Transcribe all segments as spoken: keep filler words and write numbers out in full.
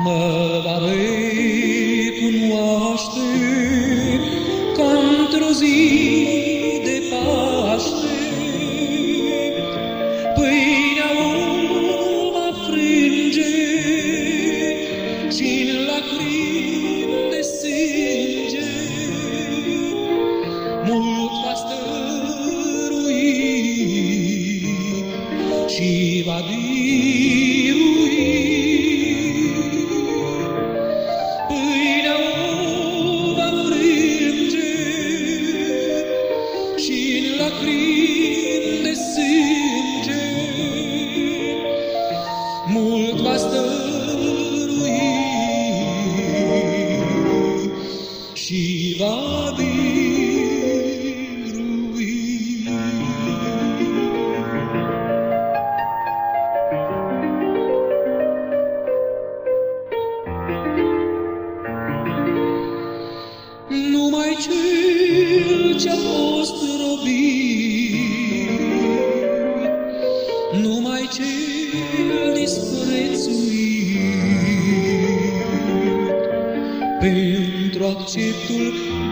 mă va recunoaște ca într-o zi de Paște. Pâinea o va frânge și-n lacrimi de sânge mult va stărui și va birui. Pâinea o va frânge și-n lacrimi de sânge mult va stărui și va birui. Numai cel ce-a fost robit, numai cel disprețuit, pentru acceptul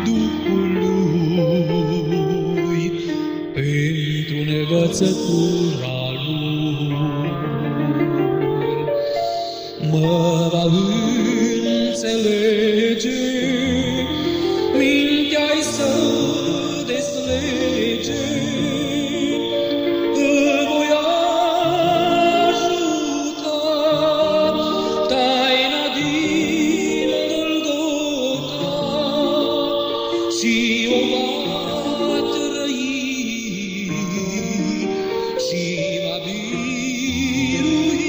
Duhului, pentru nevățătura lui, mă va înțelege, mintea-i să deslege, îl voi ajuta, taina din Golgota și o va trăi și va birui.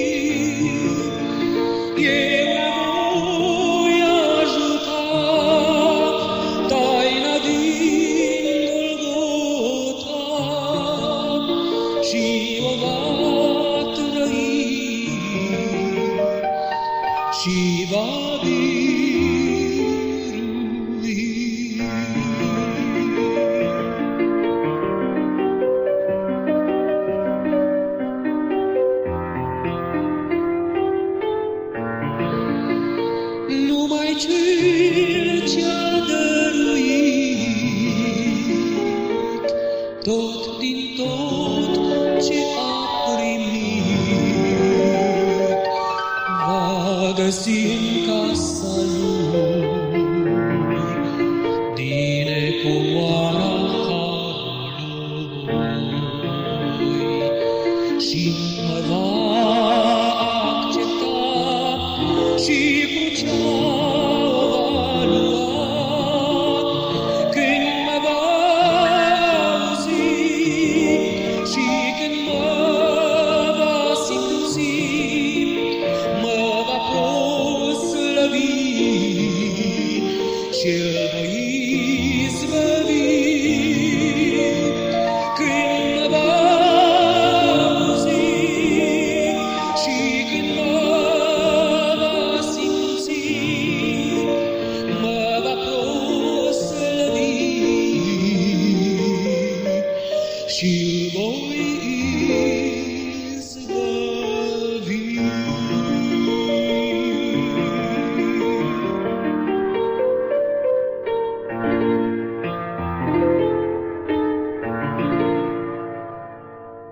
Eu voi ajuta taina din Golgota și o va trăi și va birui. Numai cel ce-a dăruit tot din tot ce a primit va găsi